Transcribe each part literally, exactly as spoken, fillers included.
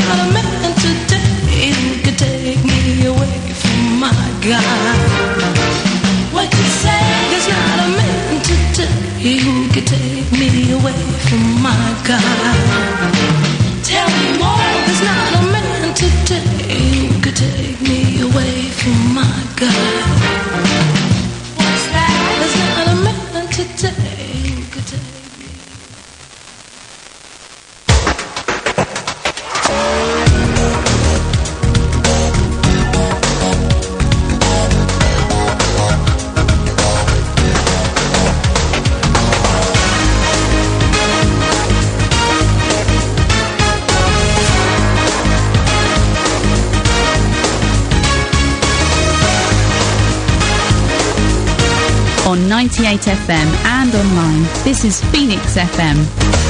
not a man today who could take me away from my God. What you say? There's not a man today who could take me away from my God. Tell me more. There's not a man today who could take me away from my God. What's that? There's not a man today who could take me. On ninety-eight F M and online, this is Phoenix F M.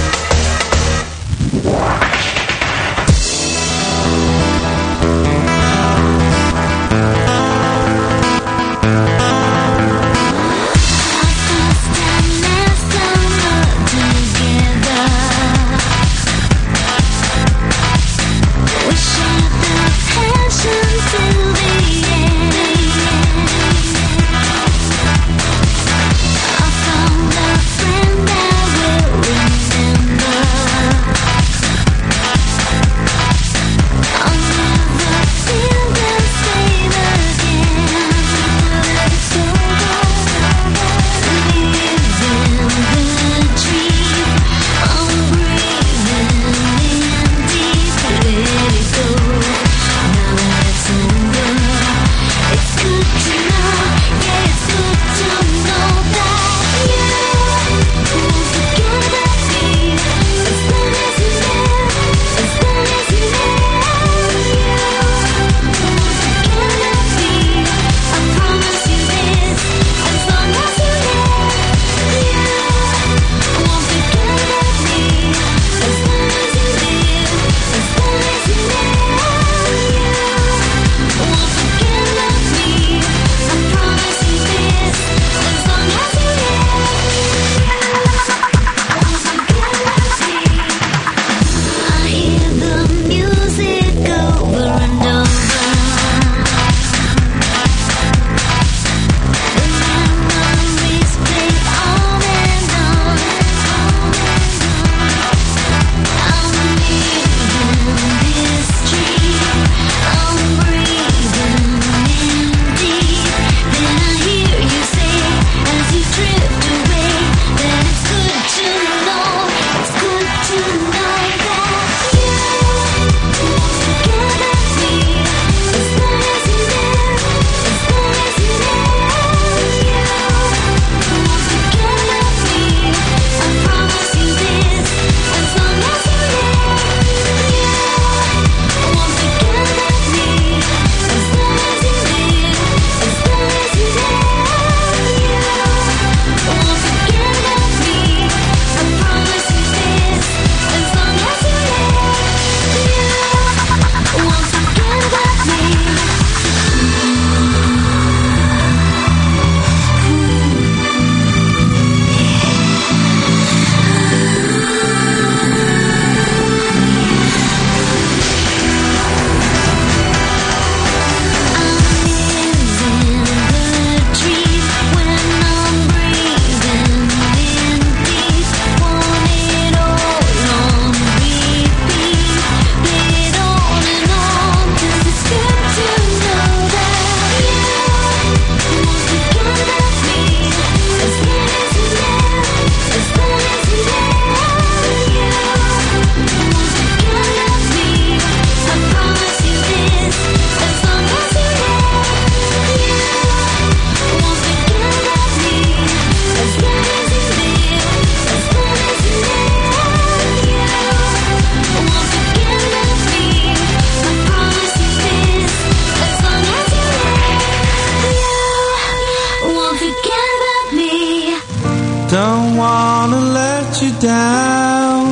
Don't wanna let you down.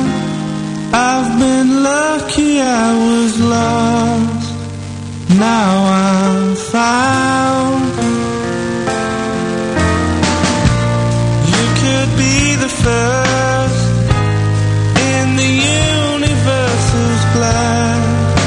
I've been lucky I was lost. Now I'm found. You could be the first in the universe's blood.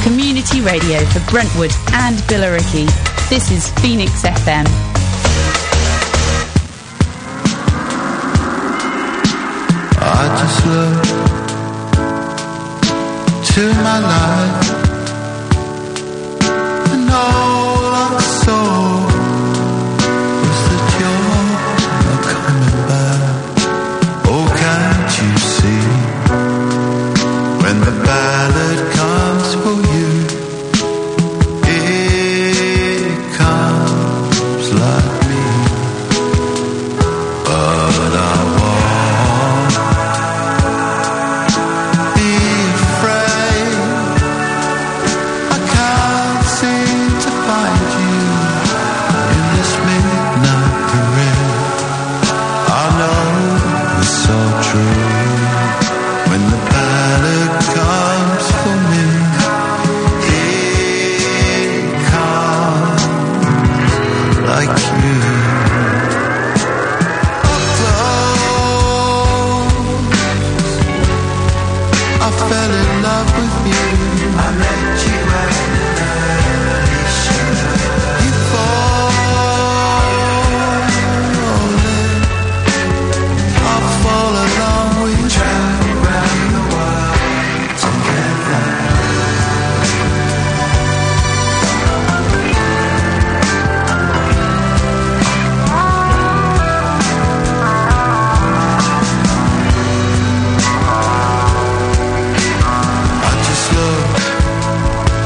community radio for Brentwood and Billericay. This is Phoenix F M. I just look to my life, and all I saw was that you're not coming back. Oh, can't you see, when the ballad comes for you, it comes like me, but I won't be afraid. I can't seem to find you in this midnight parade. I know it's so true, when the ballad comes for me, it comes like you. Up close, I fell in love with you. I met you at an early show. You fall in, I fall along with you. Travel around the world together. I just look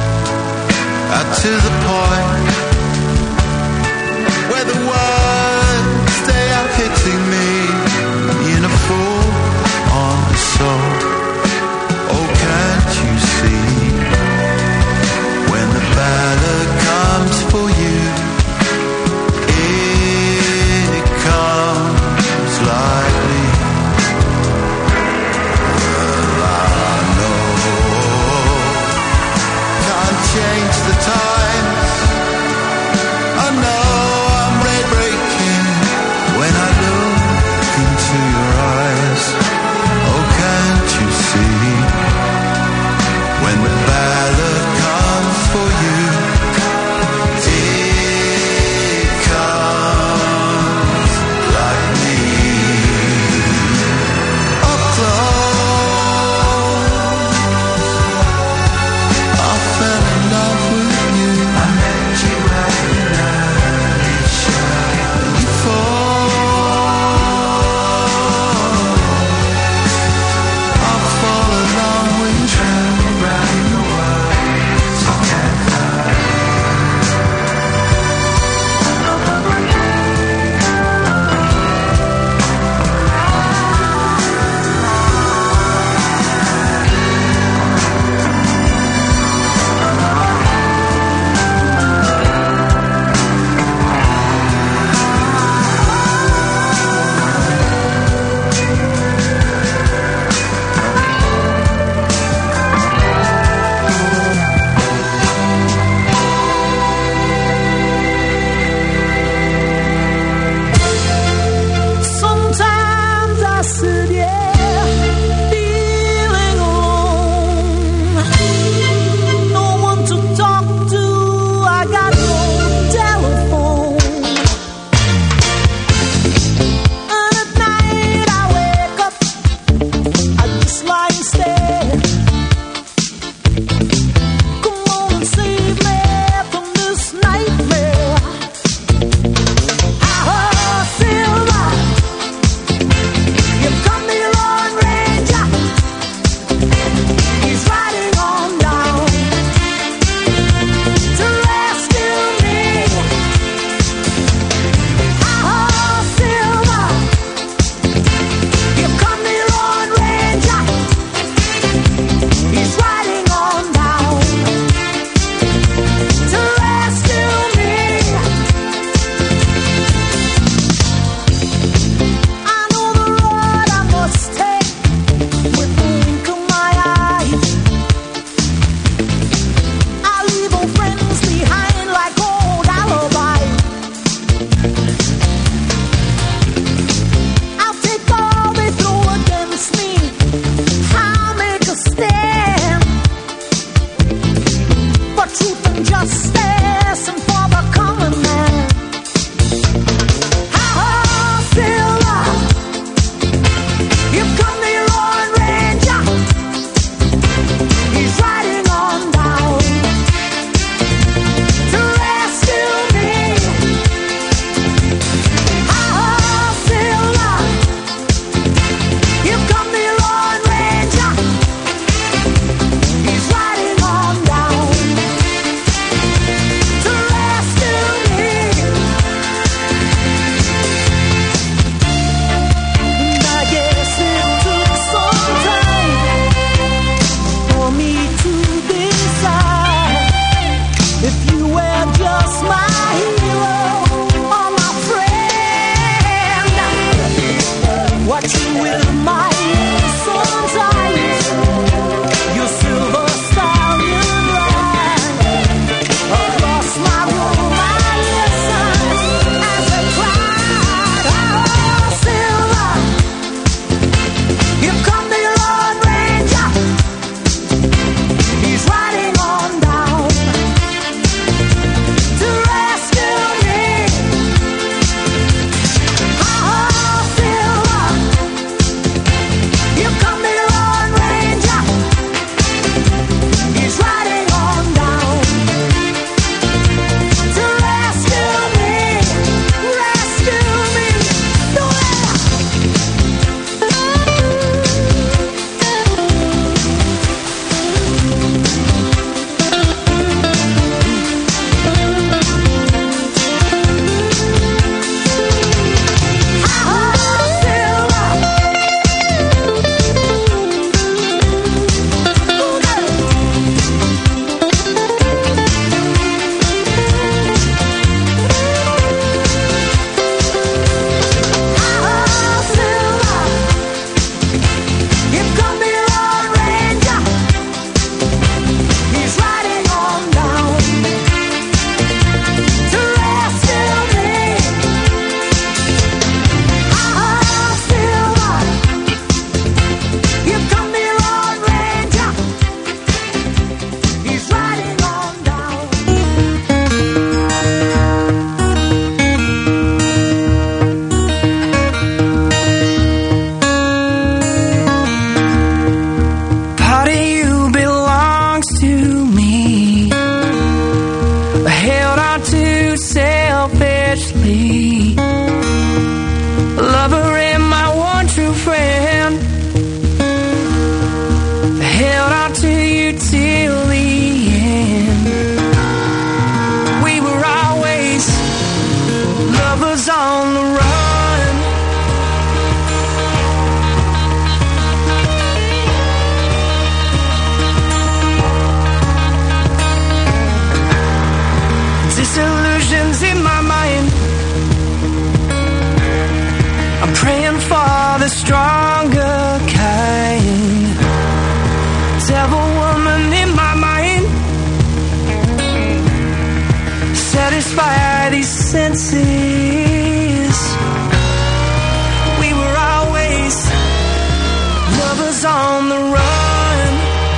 run.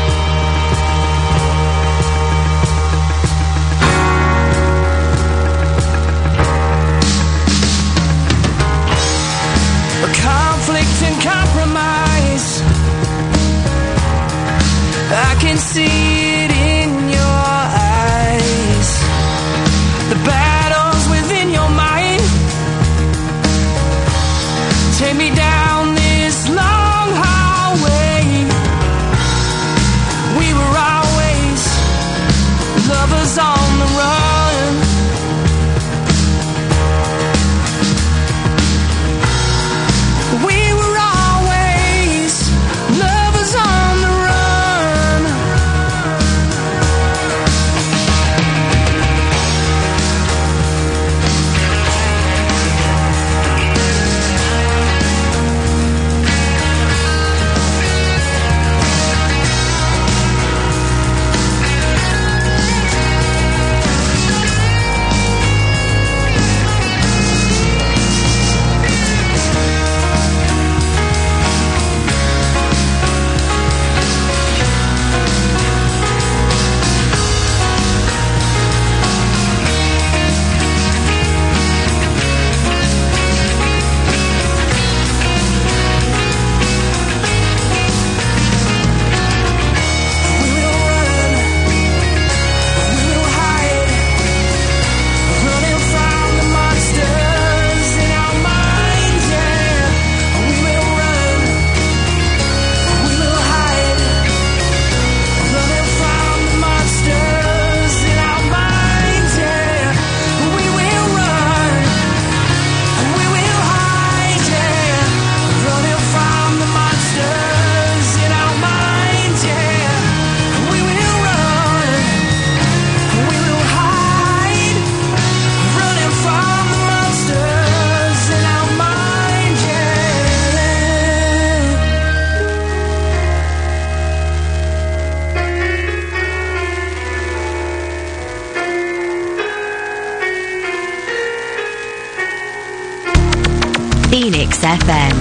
A conflict and compromise, I can see it in your eyes. The battles within your mind take me down this long hallway. We were always lovers on the run. We were always lovers on the run. Phoenix F M.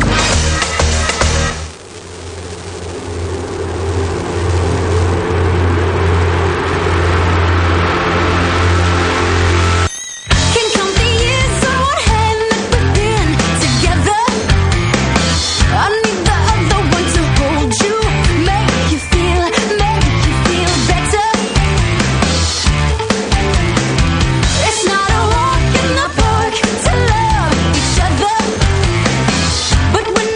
But when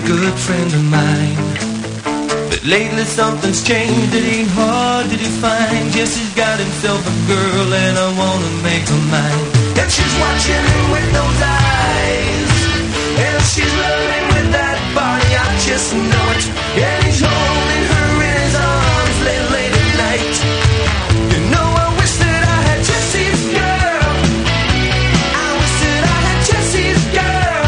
good friend of mine. But lately something's changed, it ain't hard to define. Jesse's got himself a girl and I wanna make her mine. And she's watching him with those eyes, and she's loving with that body, I just know it. And he's holding her in his arms late, late at night. You know I wish that I had Jesse's girl. I wish that I had Jesse's girl.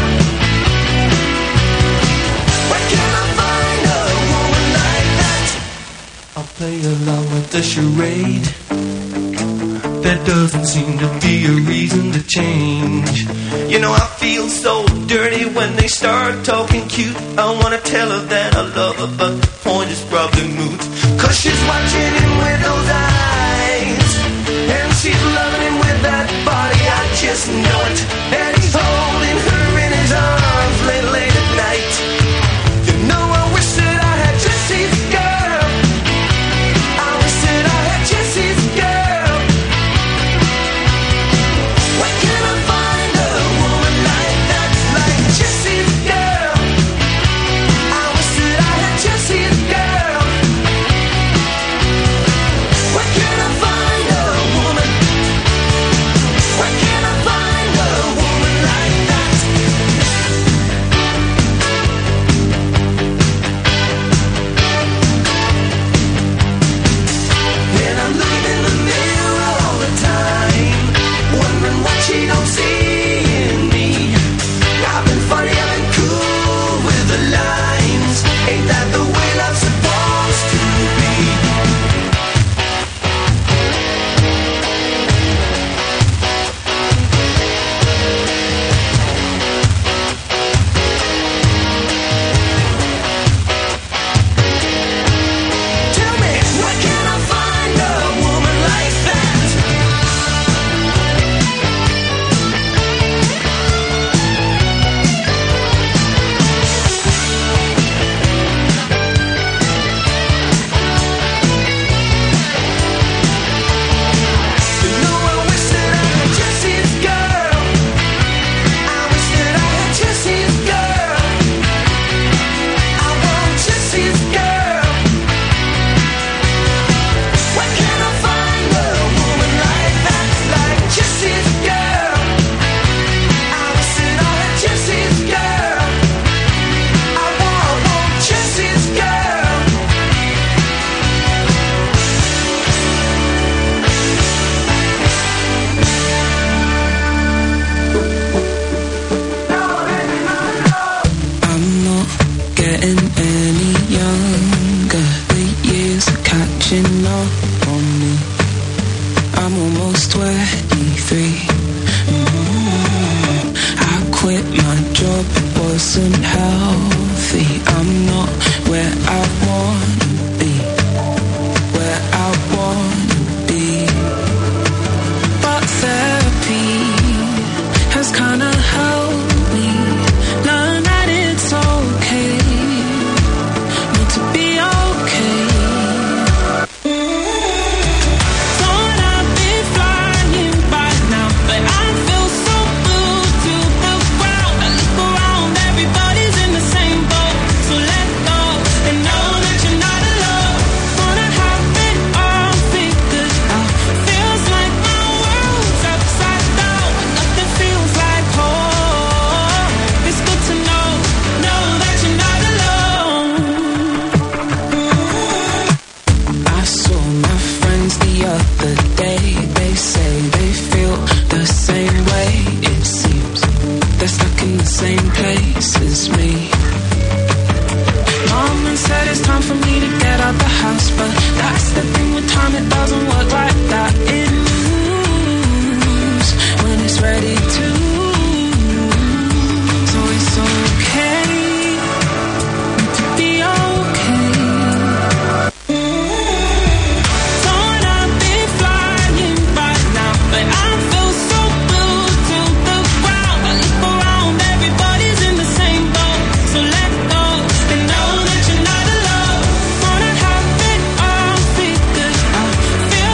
Where can I find a woman like that? I'll play along with the charade. There doesn't seem to be a reason to change. You know I feel so dirty when they start talking cute. I wanna tell her that I love her, but the point is probably moot. Cause she's watching him with those eyes, and she's loving him with that body, I just know it. And he's holding her in his arms late, late at night. You know I wish that I had Jesse's girl. I wish that I had Jesse's girl. She don't see in me. I've been funny, I've been cool with the lines. Ain't that the way love's supposed to be? Tell me, where can I find a woman like that? Feel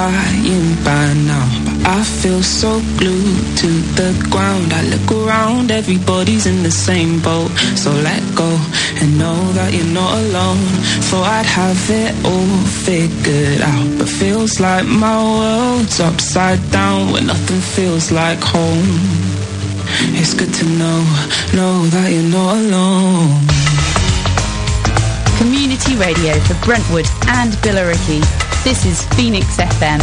flying by now, but I feel so glued to the ground. I look around, everybody's in the same boat. So let go and know that you're not alone. Thought I'd have it all figured out, but feels like my world's upside down when nothing feels like home. It's good to know, know that you're not alone. Community radio for Brentwood and Billericay. This is Phoenix F M.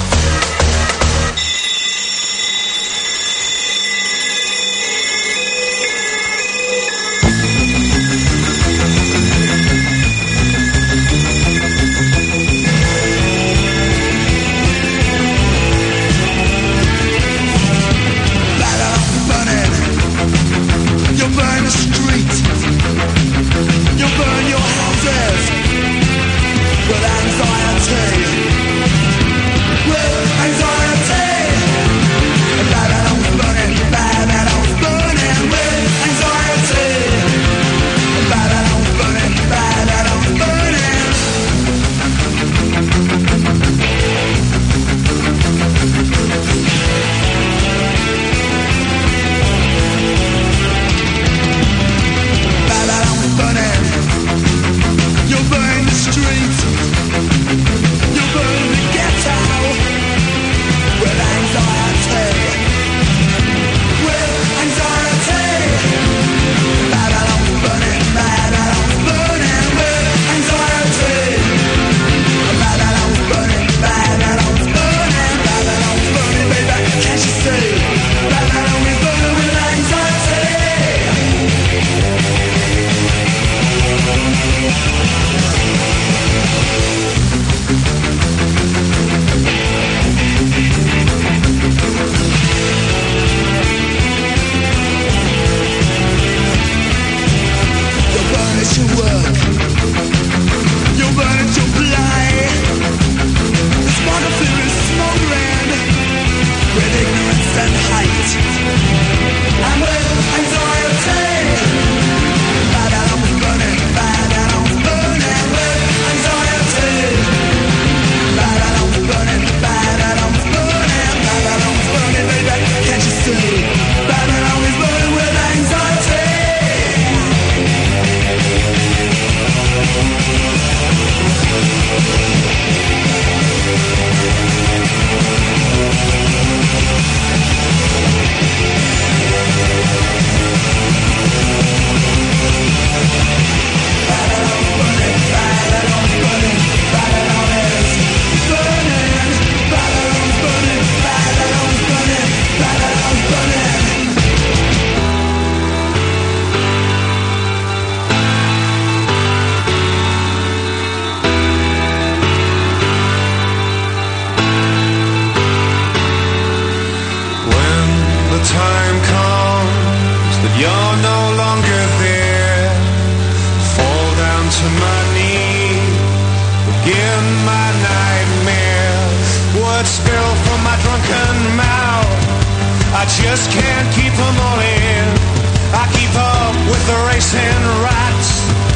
Just can't keep them all in. I keep up with the racing rats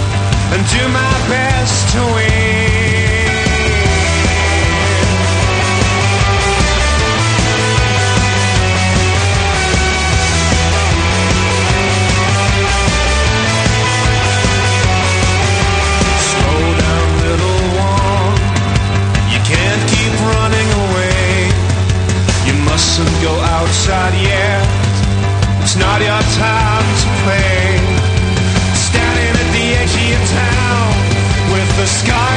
and do my best to win. Slow down, little one. You can't keep running away. You mustn't go outside yet. It's not your time to play. Standing at the edge of your town with the sky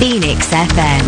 Phoenix F M.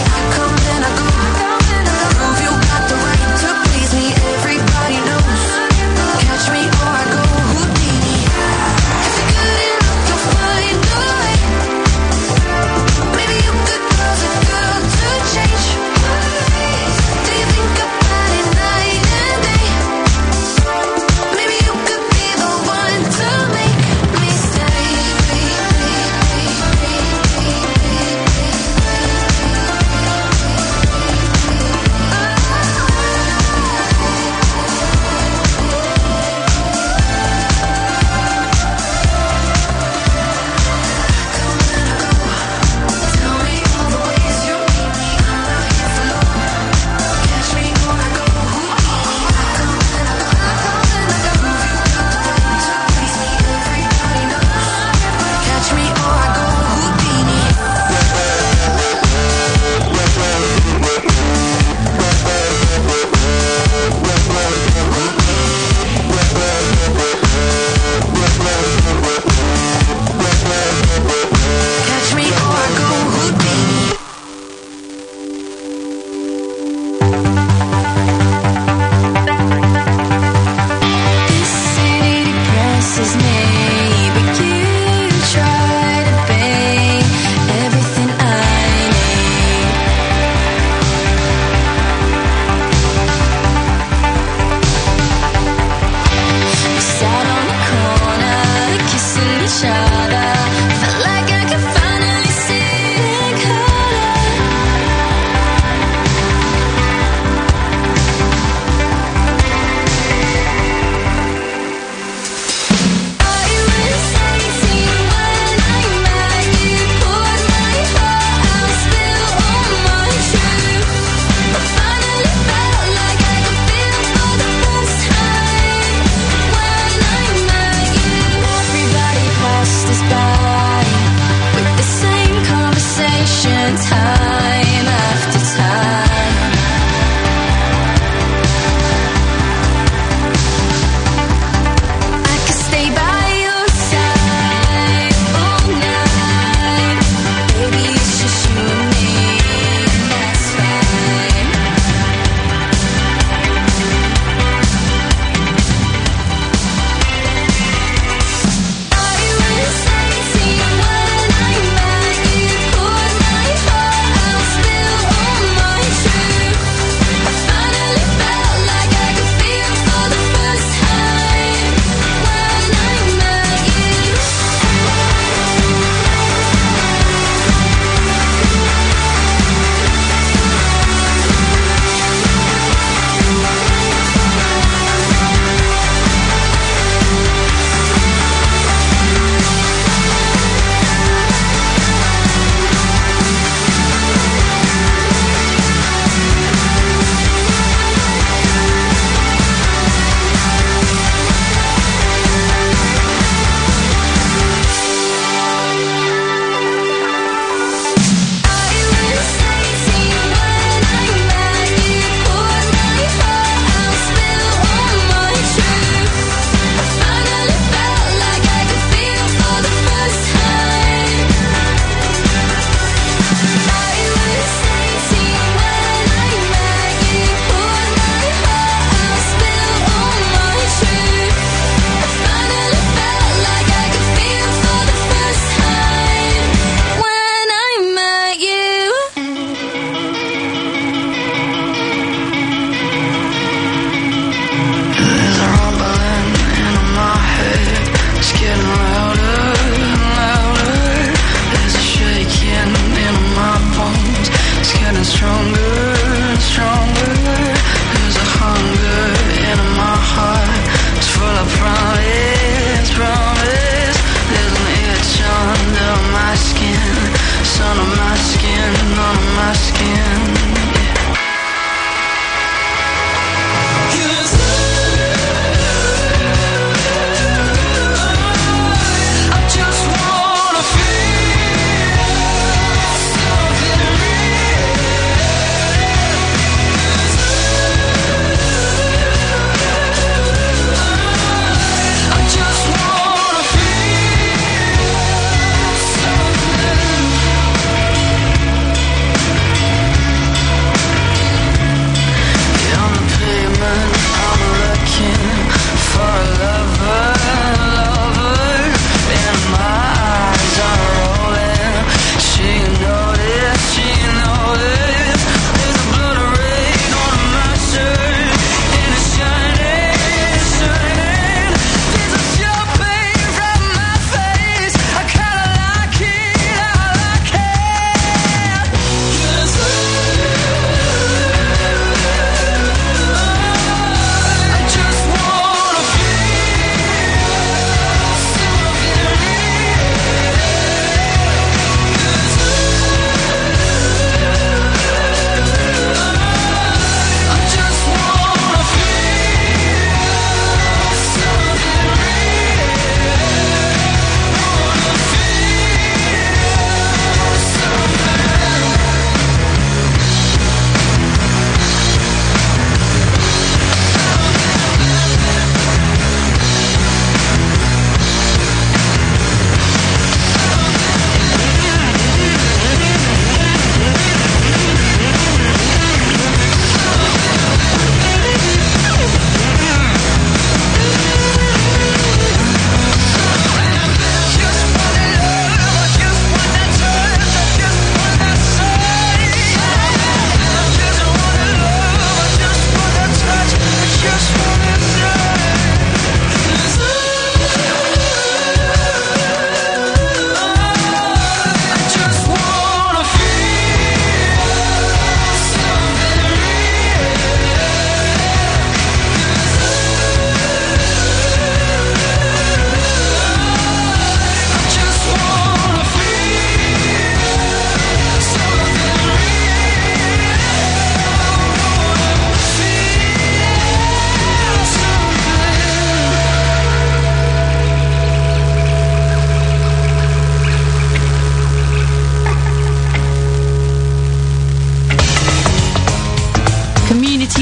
Prove you got the right to please me. Everybody knows.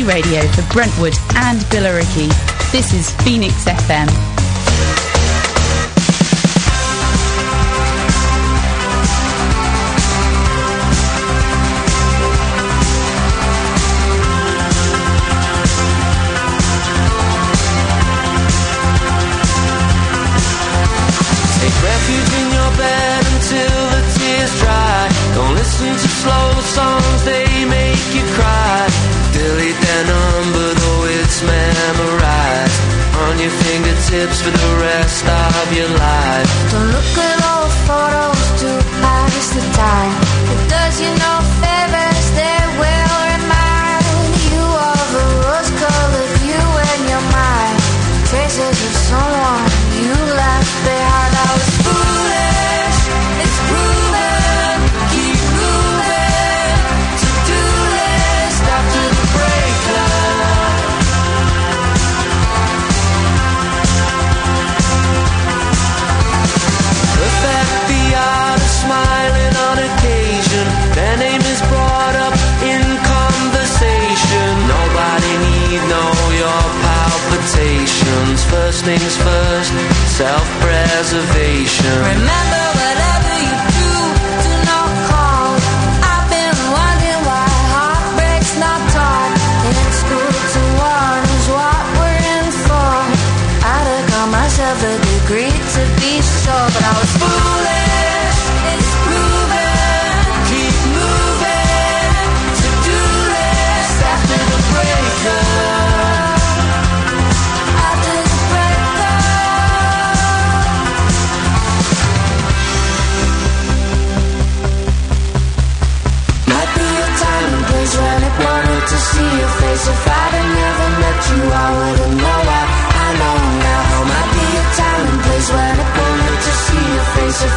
radio for Brentwood and Billericay. This is Phoenix F M. Take refuge in your bed until the tears dry. Don't listen to slow songs, they make you cry. Delete their number, though it's memorized on your fingertips for the rest of your life. Don't look at old photos to pass the time. It does you no favors, they will remind you of a rose-colored view in your mind. Traces of someone you left behind. I was foolish, it's proven. Keep moving, to-do list after the breakup. Perfect the art of smiling on occasion. Their name is brought up in conversation. Nobody need know your palpitations. First things first, self-preservation. Remember whatever you do, do not call. I've been wondering why heartbreak's not taught in school. To one is what we're in for. I'd have got myself a degree to be sure, but I was foolish, it's proven. Keep moving, to-do list after the breakup. After the breakup. Might be a time and place when it wanted to see your face. If I'd have never met you, I wouldn't know why I know now. Might be a time and place when it wanted to see your face.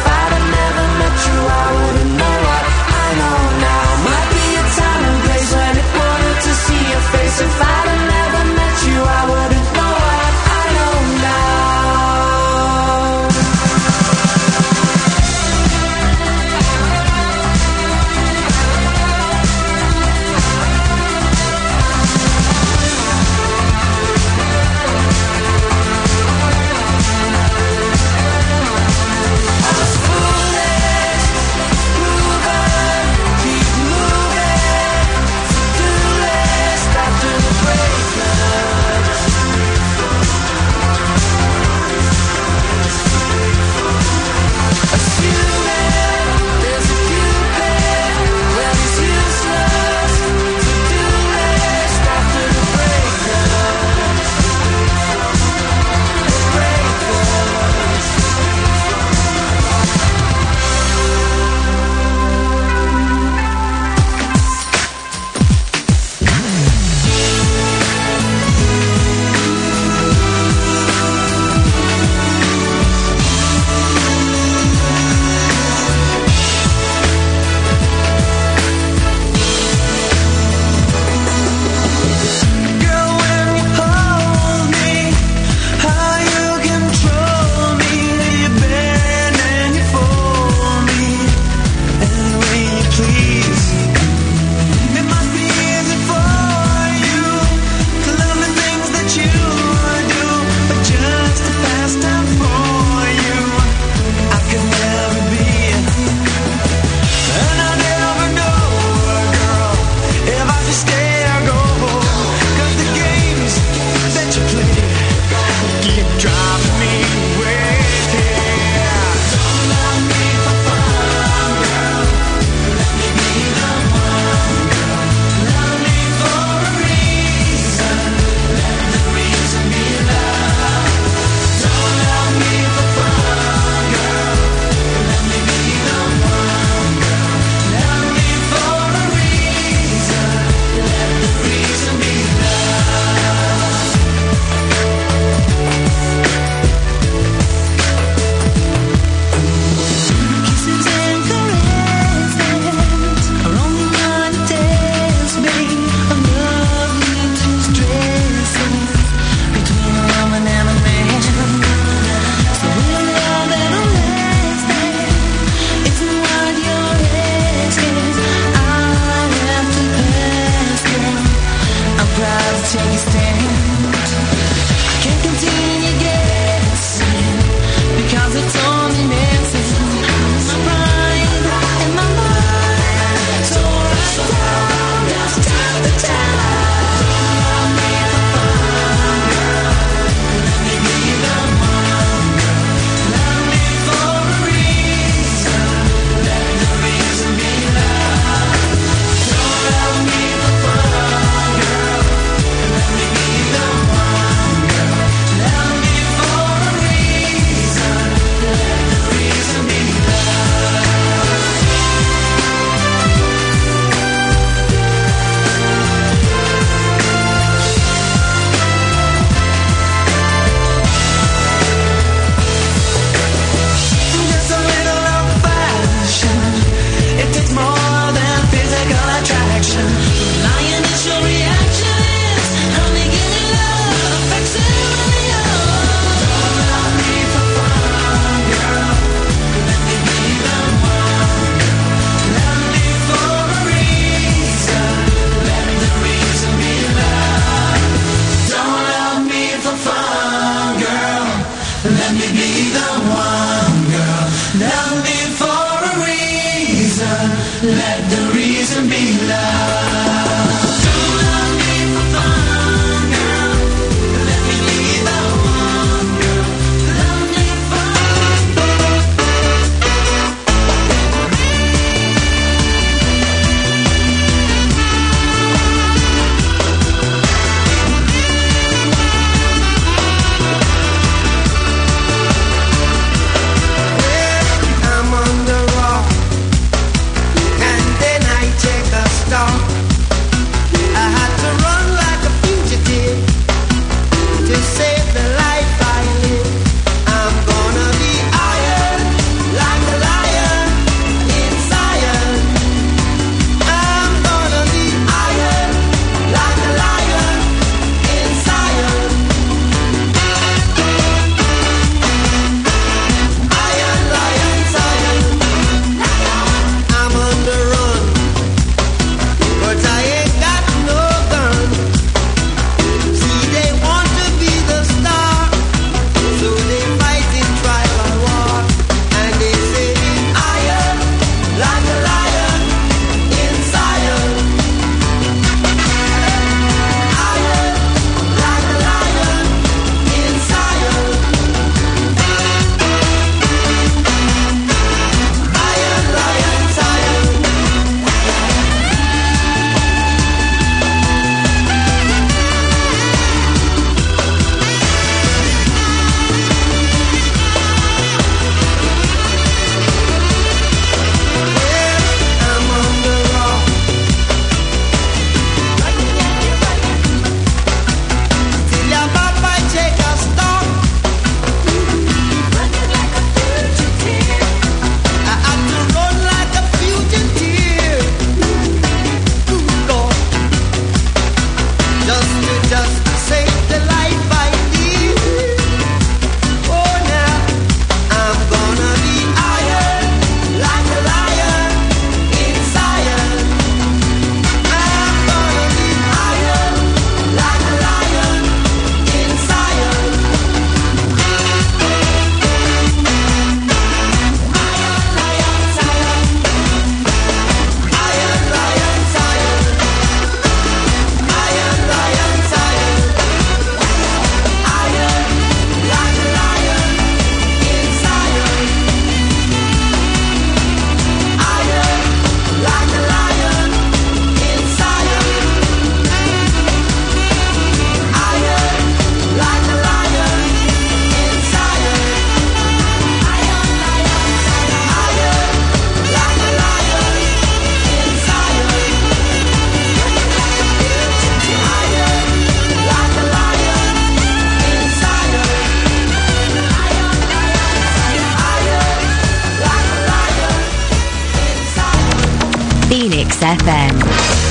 F M.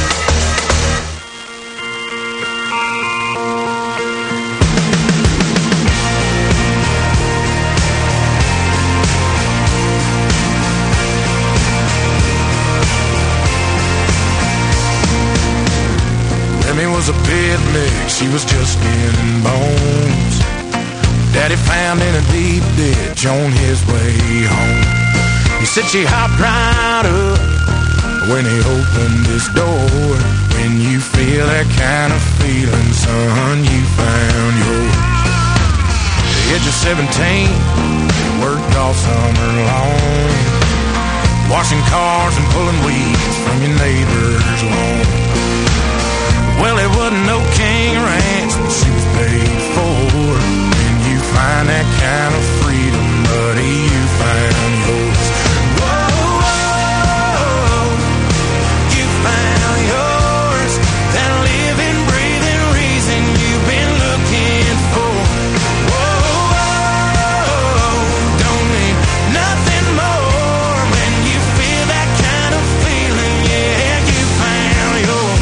Remy was a pit lick, she was just skin and bones. Daddy found in a deep ditch on his way home. He said she hopped right up when he opened this door. When you feel that kind of feeling, son, you found yours. The age of seventeen, worked all summer long, washing cars and pulling weeds from your neighbor's lawn. Well, it wasn't no king ranch that she was paid for. When you find that kind of freedom, buddy, you found yours. Whoa, whoa, you found yours. That living, breathing reason you've been looking for. Whoa, whoa, don't need nothing more. When you feel that kind of feeling, yeah, you found yours.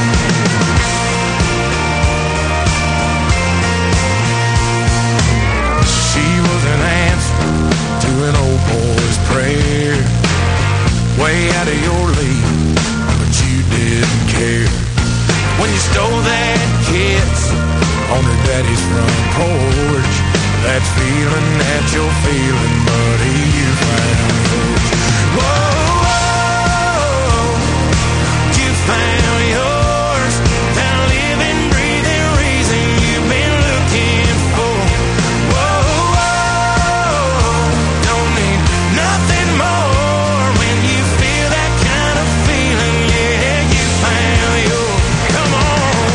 An old boy's prayer, way out of your league, but you didn't care. When you stole that kiss on her daddy's front porch, that feeling that you're feeling, buddy, you found yours. Whoa, whoa, you found yours. That living, breathing reason you've been looking for. Nothing more. When you feel that kind of feeling, yeah, you found yours. Come on.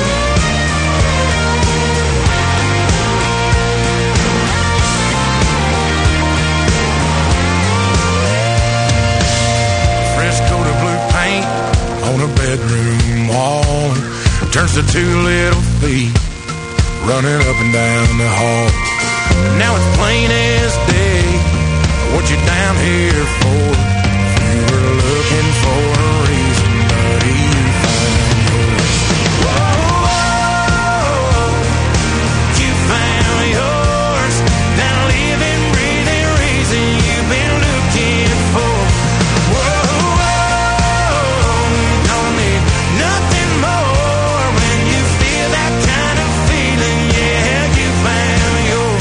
Fresh coat of blue paint on a bedroom wall turns to two little feet running up and down the hall. Now it's plain as day what you down here for. If you were looking for a reason, buddy, you found yours. Whoa, whoa, you found yours. That living, breathing reason you've been looking for. Whoa, whoa, don't need nothing more. When you feel that kind of feeling, yeah, you found yours.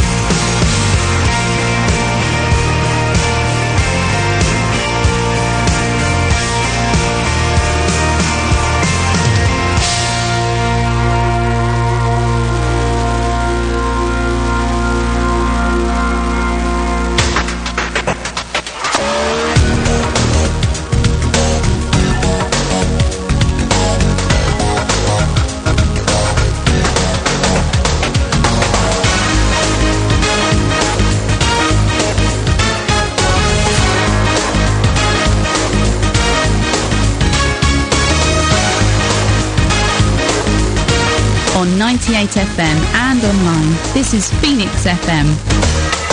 On ninety-eight F M and online, this is Phoenix F M.